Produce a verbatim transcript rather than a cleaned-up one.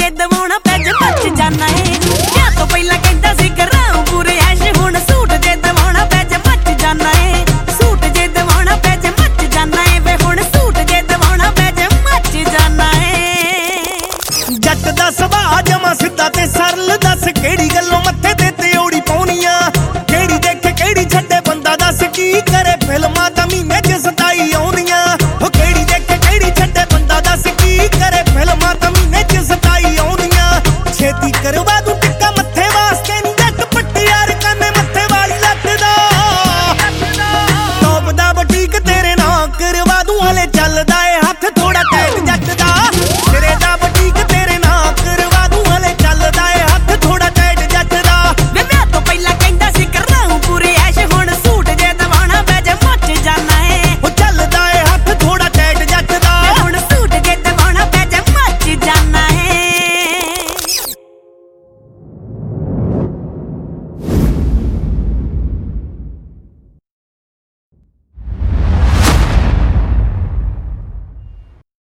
ਜੇ ਦਵਾਉਣਾ ਪੈ ਜੇ ਮੱਚ ਜਾਣਾ ਏ। ਵਿਆਹ ਤੋਂ ਪਹਿਲਾਂ ਕਹਿੰਦਾ ਸੀ ਕਰਾਉ ਪੂਰੇ ਐਸ਼, ਹੁਣ ਸੂਟ ਜੇ ਦਵਾਉਣਾ ਪੈ ਜੇ ਮੱਚ ਜਾਣਾ ਏ। ਸੂਟ ਜੇ ਦਵਾਉਣਾ ਪੈ ਜੇ ਮੱਚ ਜਾਣਾ ਏ ਵੇ, ਹੁਣ ਸੂਟ ਜੇ ਦਵਾਉਣਾ ਪੈ ਜੇ ਮੱਚ ਜਾਣਾ ਏ। ਜੱਟ ਦਾ ਸੁਭਾਅ ਜਮਾ ਸਿੱਧਾ ਤੇ ਸਰਲ, ਦੱਸ ਕਿਹੜੀ ਗੱਲੋਂ